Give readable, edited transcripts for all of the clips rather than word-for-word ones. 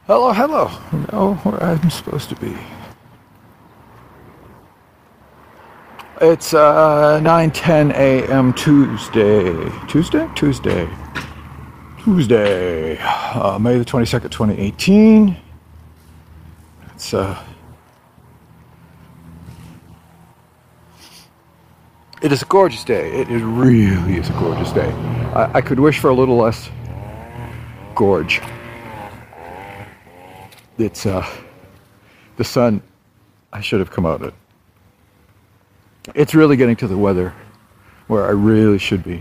Hello, hello. You know where I'm supposed to be. It's 9:10 a.m. Tuesday. Tuesday, May the 22nd, 2018. It's it is a gorgeous day. It really is a gorgeous day. I could wish for a little less gorge. It's the sun. I should have come out at. It's really getting to the weather where I really should be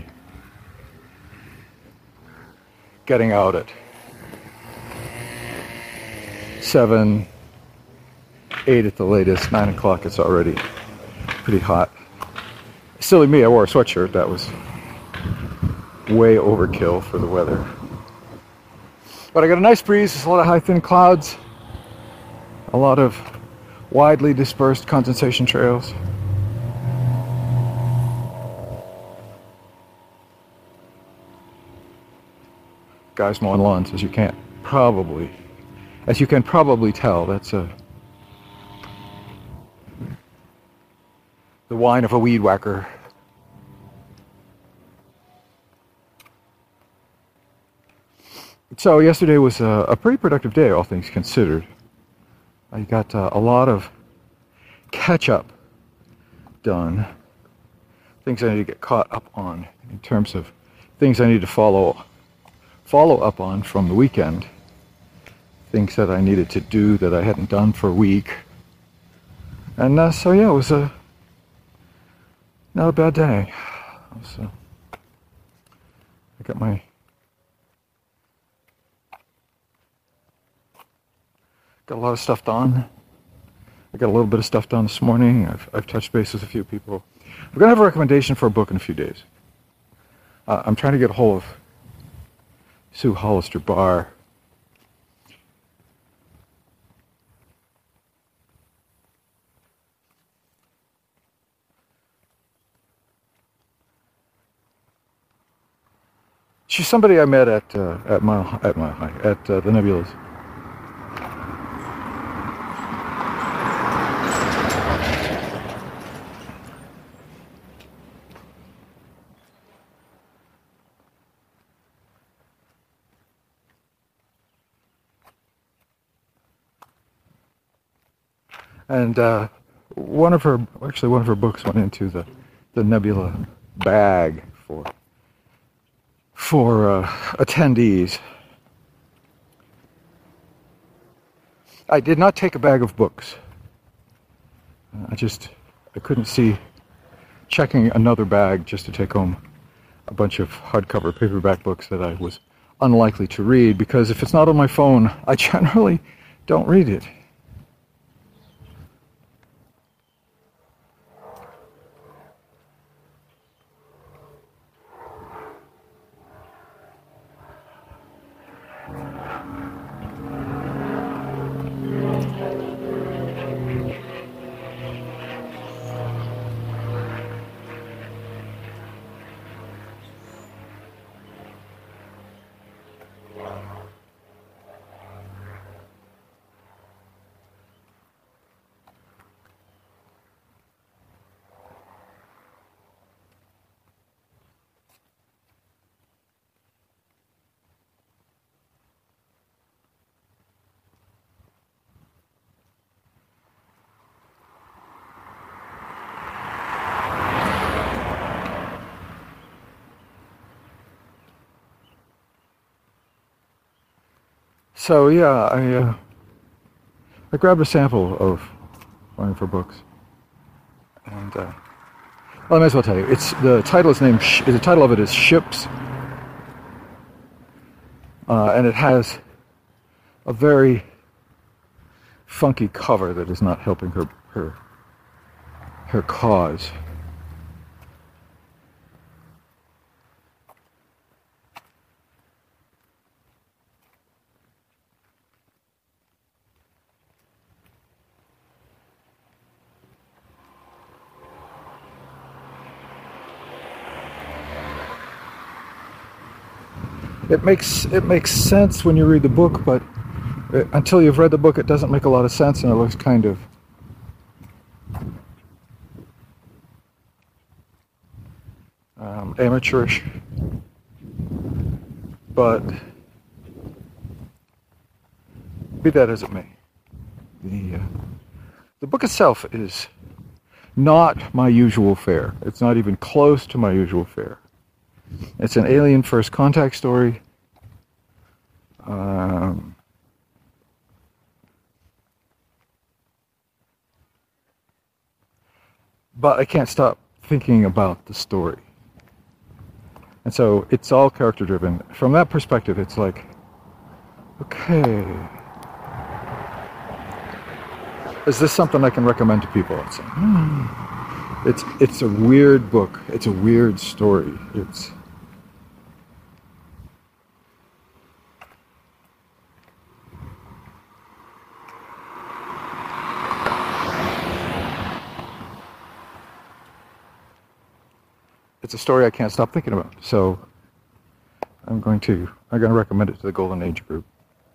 getting out at 7, 8 at the latest. 9 o'clock. It's already pretty hot. Silly me, I wore a sweatshirt. That was way overkill for the weather. But I got a nice breeze. There's a lot of high, thin clouds. A lot of widely dispersed condensation trails. Guys mowing lawns, as you can probably tell. That's the whine of a weed whacker. So yesterday was a pretty productive day, all things considered. I got a lot of catch-up done. Things I need to get caught up on in terms of things I need to follow up on from the weekend. Things that I needed to do that I hadn't done for a week. And so yeah, it was not a bad day. I got a lot of stuff done. I got a little bit of stuff done this morning. I've touched base with a few people. I'm gonna have a recommendation for a book in a few days. I'm trying to get a hold of Sue Hollister Barr. She's somebody I met at the Nebulas. And one of her books went into the Nebula bag for attendees. I did not take a bag of books. I couldn't see checking another bag just to take home a bunch of hardcover paperback books that I was unlikely to read, because if it's not on my phone, I generally don't read it. So yeah, I grabbed a sample of one of her books, and well, I might as well tell you. The title of it is Ships, and it has a very funky cover that is not helping her cause. It makes sense when you read the book, but Until you've read the book, it doesn't make a lot of sense, and it looks kind of amateurish. But be that as it may, the book itself is not my usual fare. It's not even close to my usual fare. It's an alien first contact story. But I can't stop thinking about the story. And so it's all character driven. From that perspective, it's like, okay, is this something I can recommend to people? It's a weird book. It's a weird story. It's a story I can't stop thinking about. So I'm going to recommend it to the Golden Age group.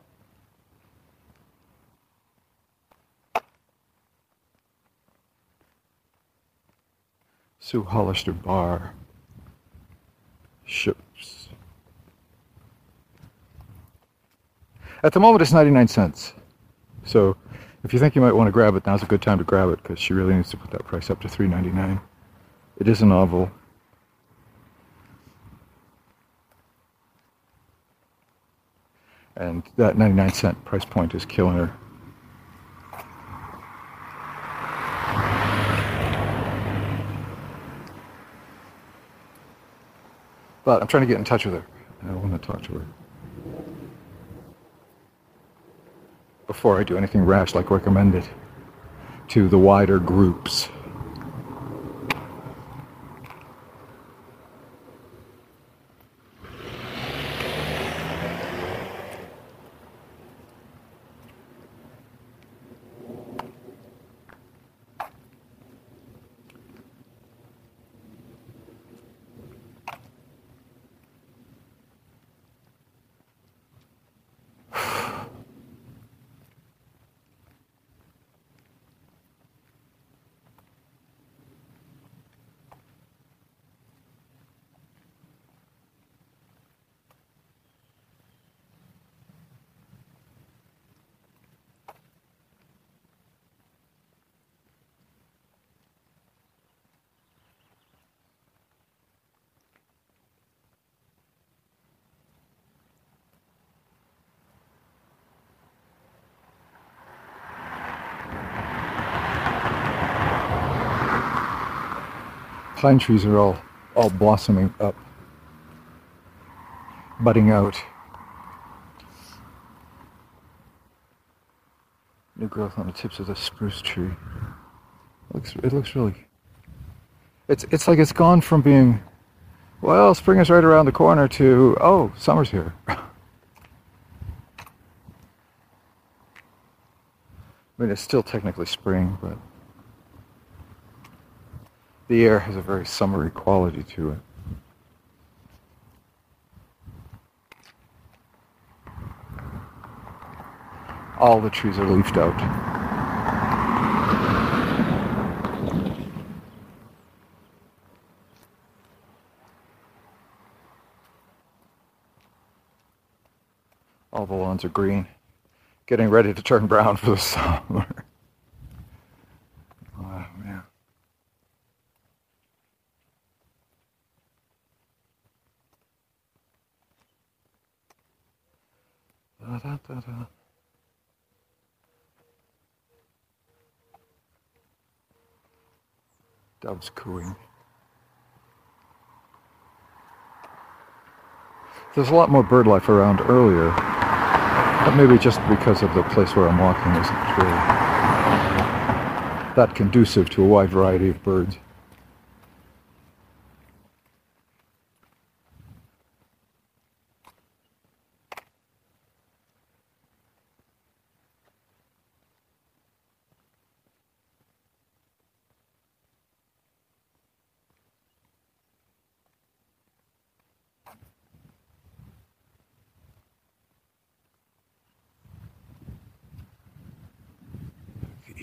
Sue Hollister Barr. Ships. At the moment, it's 99 cents. So if you think you might want to grab it, now's a good time to grab it, because she really needs to put that price up to $3.99. It is a novel. And that 99-cent price point is killing her. But I'm trying to get in touch with her. I want to talk to her before I do anything rash, like recommend it to the wider groups. Pine trees are all blossoming up, budding out. New growth on the tips of the spruce tree. It looks really. It's like it's gone from being, well, spring is right around the corner, to, oh, summer's here. I mean, it's still technically spring, but the air has a very summery quality to it. All the trees are leafed out. All the lawns are green, getting ready to turn brown for the summer. Oh, man. Da, da, da, da. Doves cooing. There's a lot more bird life around earlier, but maybe just because of the place where I'm walking isn't really that conducive to a wide variety of birds.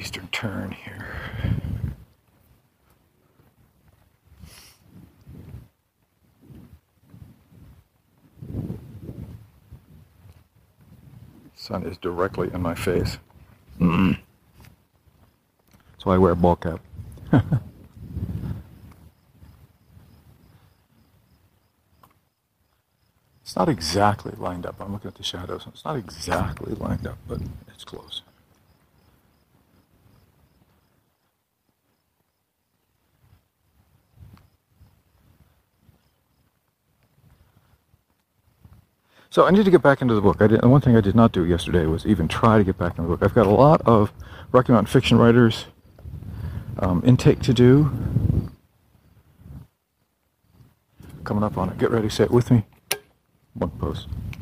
eastern turn here. Sun is directly in my face. That's why I wear a ball cap. It's not exactly lined up. I'm looking at the shadows. It's not exactly lined up, but it's close. So I need to get back into the book. One thing I did not do yesterday was even try to get back into the book. I've got a lot of Rocky Mountain fiction writers intake to do. Coming up on it. Get ready, say it with me. One post.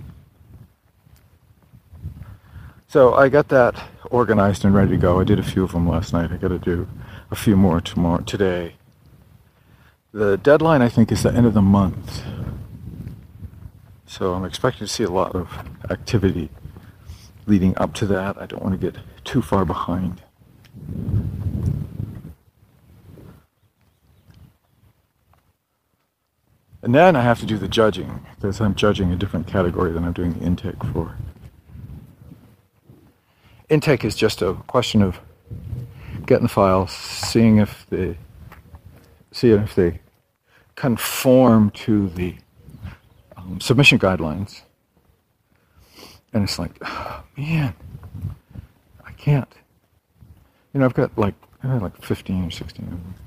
So I got that organized and ready to go. I did a few of them last night. I got to do a few more today. The deadline, I think, is the end of the month. So I'm expecting to see a lot of activity leading up to that. I don't want to get too far behind. And then I have to do the judging, because I'm judging a different category than I'm doing the intake for. Intake is just a question of getting the files, seeing if they conform to the submission guidelines. And it's like, oh, man, I can't. I've got like 15 or 16 of them.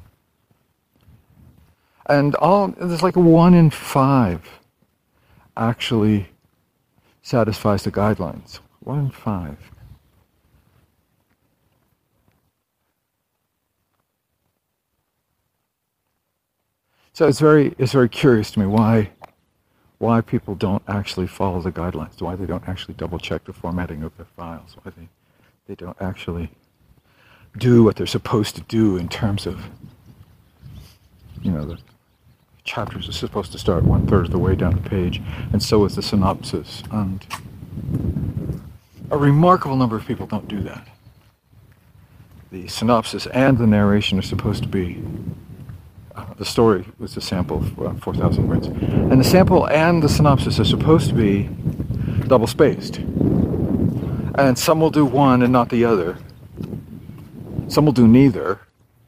And there's like 1 in 5 actually satisfies the guidelines. 1 in 5. So it's very curious to me why people don't actually follow the guidelines, why they don't actually double check the formatting of their files, why they don't actually do what they're supposed to do in terms of, the chapters are supposed to start 1/3 of the way down the page, and so is the synopsis. And a remarkable number of people don't do that. The synopsis and the narration are supposed to be, the story was a sample of 4,000 words, and the sample and the synopsis are supposed to be double spaced. And some will do one and not the other. Some will do neither.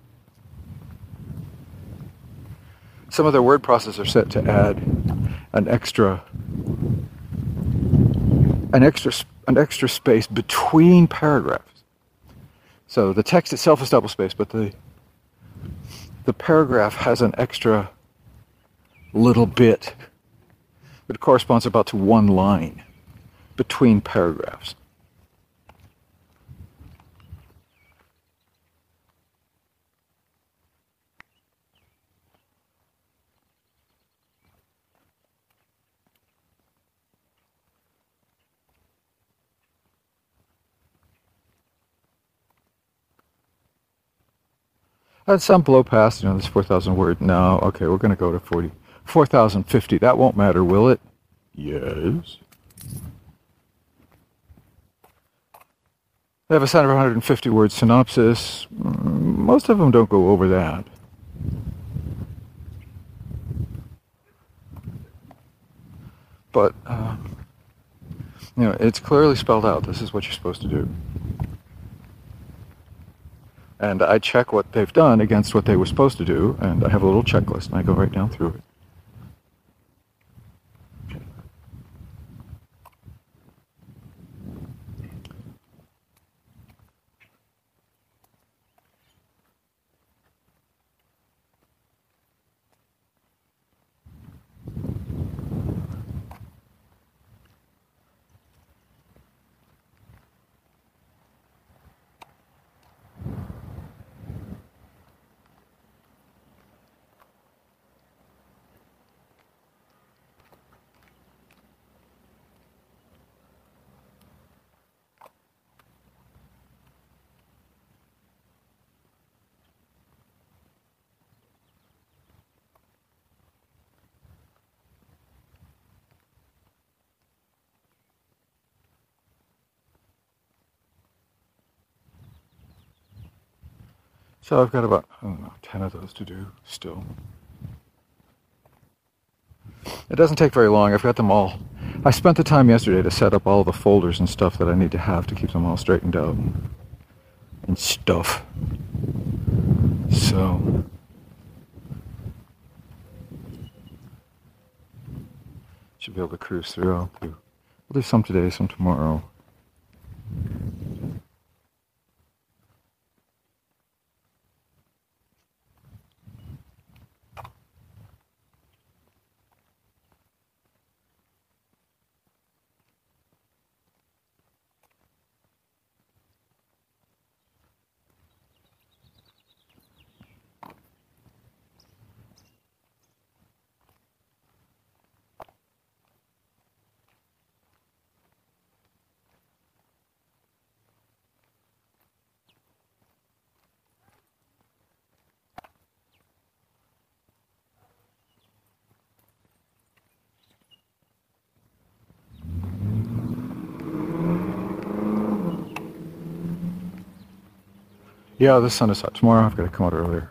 Some of their word processors are set to add an extra space between paragraphs. So the text itself is double spaced, but the paragraph has an extra little bit that corresponds about to 1 line between paragraphs. At some blow past, this 4,000 word. No, okay, we're going to go to 4,050. That won't matter, will it? Yes. They have a 750 word synopsis. Most of them don't go over that. But, it's clearly spelled out. This is what you're supposed to do. And I check what they've done against what they were supposed to do, and I have a little checklist, and I go right down through it. So I've got about, I don't know, 10 of those to do still. It doesn't take very long. I've got them all. I spent the time yesterday to set up all the folders and stuff that I need to have to keep them all straightened out and stuff. So should be able to cruise through. We'll do some today, some tomorrow. Yeah, the sun is hot. Tomorrow I've got to come out earlier.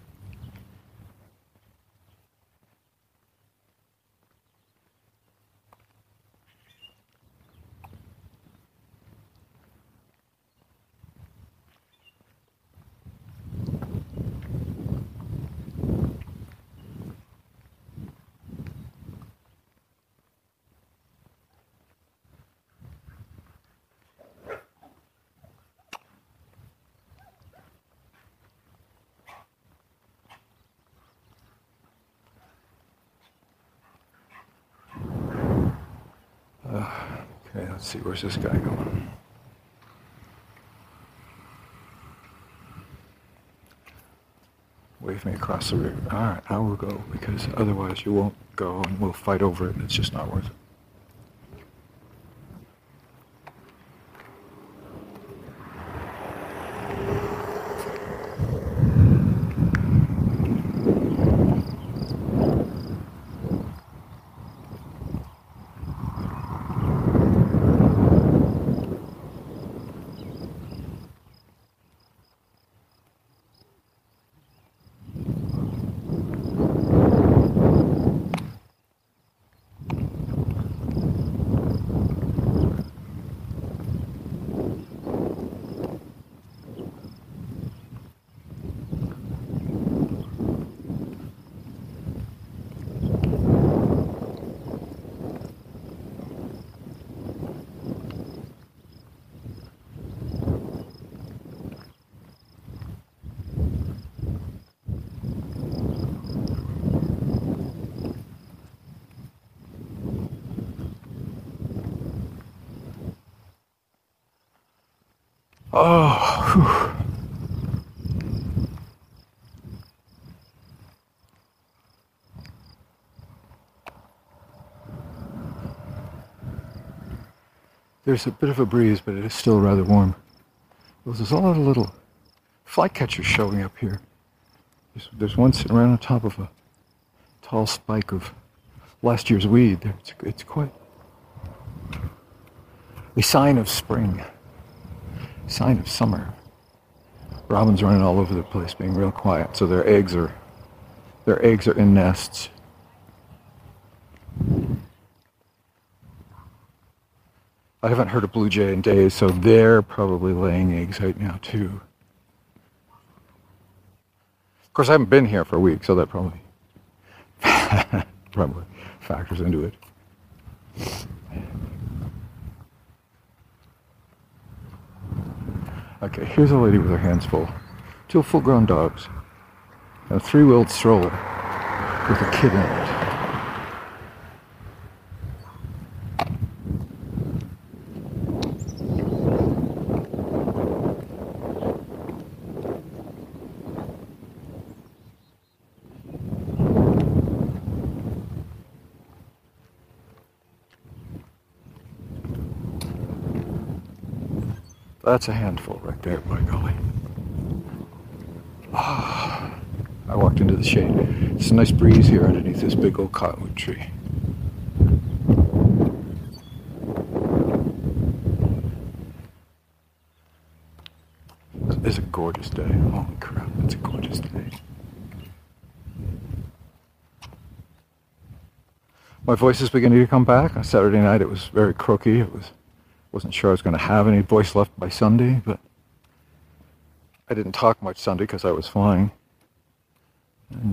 Okay, let's see, where's this guy going? Wave me across the river. Alright, I will go, because otherwise you won't go and we'll fight over it and it's just not worth it. Oh, whew. There's a bit of a breeze, but it is still rather warm. There's a lot of little flycatchers showing up here. There's one sitting right on top of a tall spike of last year's weed. It's quite a sign of spring, sign of summer. Robins running all over the place, being real quiet. So their eggs are in nests. I haven't heard a blue jay in days, so they're probably laying eggs right now too. Of course, I haven't been here for a week, so that probably factors into it. Okay, here's a lady with her hands full. Two full-grown dogs. And a three-wheeled stroller with a kid in it. That's a handful right there, by golly. Ah, I walked into the shade. It's a nice breeze here underneath this big old cottonwood tree. is a gorgeous day. Holy crap, it's a gorgeous day. My voice is beginning to come back. On Saturday night it was very croaky. Wasn't sure I was going to have any voice left by Sunday, but I didn't talk much Sunday because I was flying. And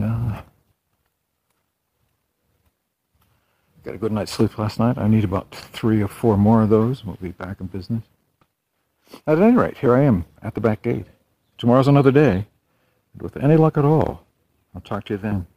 got a good night's sleep last night. I need about 3 or 4 more of those. We'll be back in business. At any rate, here I am at the back gate. Tomorrow's another day. And with any luck at all, I'll talk to you then.